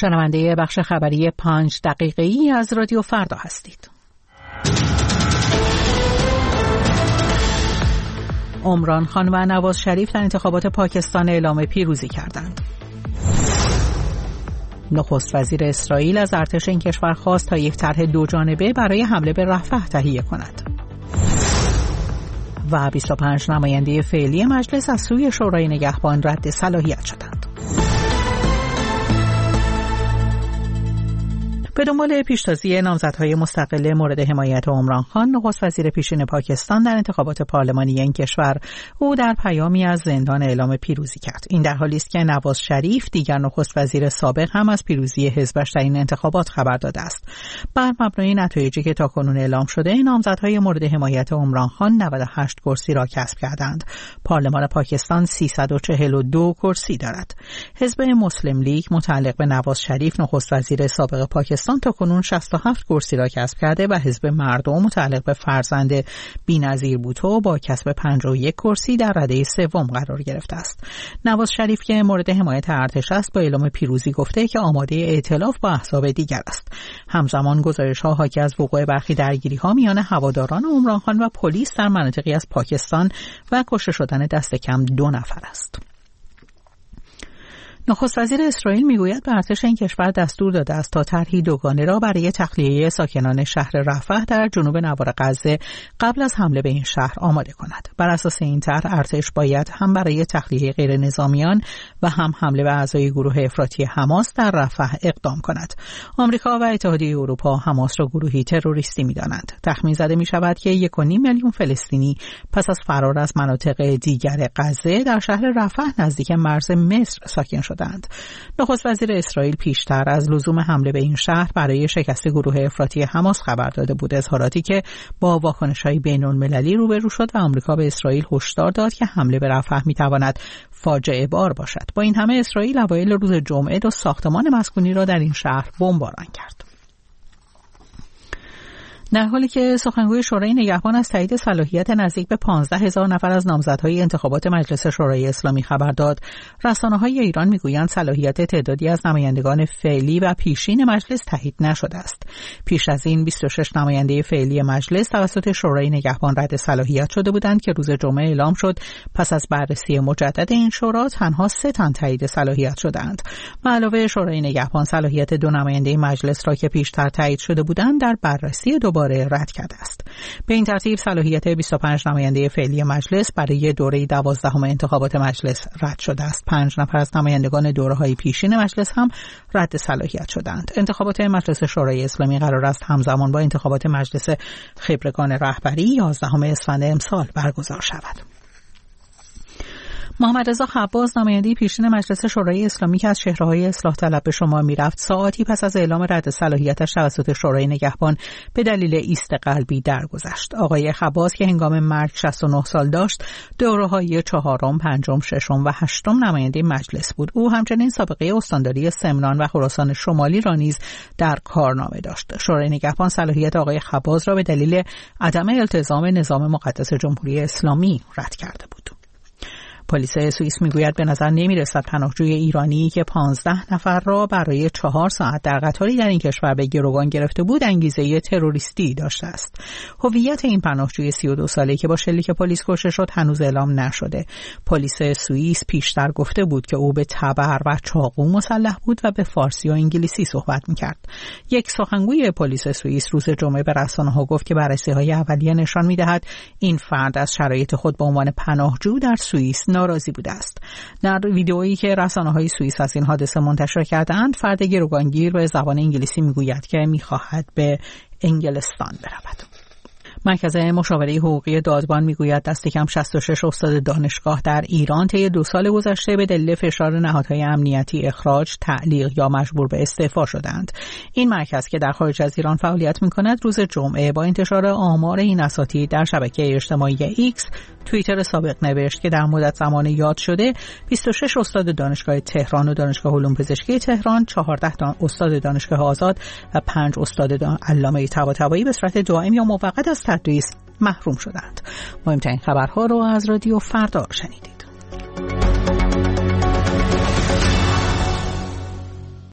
شنونده بخش خبری 5 دقیقه‌ای از رادیو فردا هستید. عمران خان و نواز شریف در انتخابات پاکستان اعلام پیروزی کردند. نخست وزیر اسرائیل از ارتش این کشور خواست تا یک طرح دوجانبه برای حمله به رفح تهیه کند. و 25 نماینده فعلی مجلس از سوی شورای نگهبان رد صلاحیت شدند. به دنبال پیشتازی نامزدهای مستقل مورد حمایت عمران خان، نخست وزیر پیشین پاکستان در انتخابات پارلمانی این کشور، او در پیامی از زندان اعلام پیروزی کرد. این در حالی است که نواز شریف، دیگر نخست وزیر سابق، هم از پیروزی حزبش در این انتخابات خبر داده است. بر مبنای نتایجی که تاکنون اعلام شده، نامزدهای مورد حمایت عمران خان 98 کرسی را کسب کردند. پارلمان پاکستان 342 کرسی دارد. حزب مسلم لیگ متعلق به نواز شریف، نخست وزیر سابق پاکستان، تا کنون 67 کرسی را کسب کرده و حزب مردم متعلق به فرزند بی‌نظیر بوتو با کسب 51 کرسی در رده سوم قرار گرفته است. نواز شریف که مورد حمایت ارتش است، با اعلام پیروزی گفته که آماده ائتلاف با احزاب دیگر است. همزمان گزارش‌ها حاکی از وقوع برخی درگیری‌ها میان هواداران عمران خان و پلیس در مناطقی از پاکستان و کشته شدن دست کم 2 نفر است. نخست وزیر اسرائیل میگوید به ارتش این کشور دستور داده است تا طرحی دوگانه را برای تخلیه ساکنان شهر رفح در جنوب نوار غزه قبل از حمله به این شهر آماده کند. بر اساس این طرح ارتش باید هم برای تخلیه غیر نظامیان و هم حمله به اعضای گروه افراطی حماس در رفح اقدام کند. آمریکا و اتحادیه اروپا حماس را گروهی تروریستی می‌دانند. تخمین زده می‌شود که 1.5 میلیون فلسطینی پس از فرار از مناطق دیگر غزه در شهر رفح نزدیک مرز مصر ساکن شدند. نخست وزیر اسرائیل پیشتر از لزوم حمله به این شهر برای شکست گروه افراطی حماس خبر داده بود، اظهاراتی که با واکنش‌های بین‌المللی روبرو شد و آمریکا به اسرائیل هشدار داد که حمله به رفح می‌تواند فاجعه بار باشد. با این همه اسرائیل اوایل روز جمعه 2 ساختمان مسکونی را در این شهر بمباران کرد. در حالی که سخنگوی شورای نگهبان از تایید صلاحیت نزدیک به 15,000 نفر از نامزدهای انتخابات مجلس شورای اسلامی خبر داد، رسانه‌های ایران می‌گویند صلاحیت تعدادی از نمایندگان فعلی و پیشین مجلس تایید نشده است. پیش از این 26 نماینده فعلی مجلس توسط شورای نگهبان رد صلاحیت شده بودند که روز جمعه اعلام شد پس از بررسی مجدد این شورا تنها 3 تن تایید صلاحیت شدند. به علاوه شورای نگهبان صلاحیت 2 نماینده مجلس را که پیشتر تایید شده بودند در بررسی دوباره رد کرده است. به این ترتیب صلاحیت 25 نماینده فعلی مجلس برای دوره 12 انتخابات مجلس رد شده است. 5 نفر از نمایندگان دوره‌های پیشین مجلس هم رد صلاحیت شدند. انتخابات مجلس شورای اسلامی قرار است همزمان با انتخابات مجلس خبرگان رهبری 11 اسفند امسال برگزار شود. محمد رضا خباز، نماینده پیشین مجلس شورای اسلامی که از چهره‌های اصلاح طلب به شمار می‌رفت، ساعاتی پس از اعلام رد صلاحیتش توسط شورای نگهبان به دلیل ایست قلبی درگذشت. آقای خباز که هنگام مرگ 69 سال داشت، دوره‌های 4م، 5م، 6م و 8م نماینده مجلس بود. او همچنین سابقه استانداری سمنان و خراسان شمالی را نیز در کارنامه داشت. شورای نگهبان صلاحیت آقای خباز را به دلیل عدم التزام نظام مقدس جمهوری اسلامی رد کرده بود. پلیس سوئیس میگوید به نظر نمیرسد پناهجوی ایرانی که 15 نفر را برای 4 ساعت در قطاری در این کشور به گروگان گرفته بود انگیزه تروریستی داشته است. هویت این پناهجوی 32 ساله که با شلیک پلیس کشته شد هنوز اعلام نشده. پلیس سوئیس پیشتر گفته بود که او به تبر و چاقو مسلح بود و به فارسی و انگلیسی صحبت میکرد. یک سخنگوی پلیس سوئیس روز جمعه به رسانه‌ها گفت که بررسی‌های اولیه نشان می‌دهد این فرد از شرایط خود به عنوان پناهجو در سوئیس ناراضی بوده است. در ویدئویی که رسانه‌های سوئیس از این حادثه منتشر کردند، فرد گروگانگیر به زبان انگلیسی میگوید که می‌خواهد به انگلستان برود. مرکز مشاوره حقوقی دادبان میگوید دست کم 66 استاد دانشگاه در ایران طی 2 سال گذشته به دلیل فشار نهادهای امنیتی اخراج، تعلیق یا مجبور به استعفا شدند. این مرکز که در خارج از ایران فعالیت می‌کند روز جمعه با انتشار آمار این اساتید در شبکه اجتماعی ایکس توییتر سابق نوشت که در مدت زمان یاد شده 26 استاد دانشگاه تهران و دانشگاه علوم پزشکی تهران، 14 استاد دانشگاه آزاد و 5 استاد علامه طباطبایی به صورت دائم یا موقت از تدریس محروم شدند. مهمترین خبرها رو از رادیو فردا شنیدید.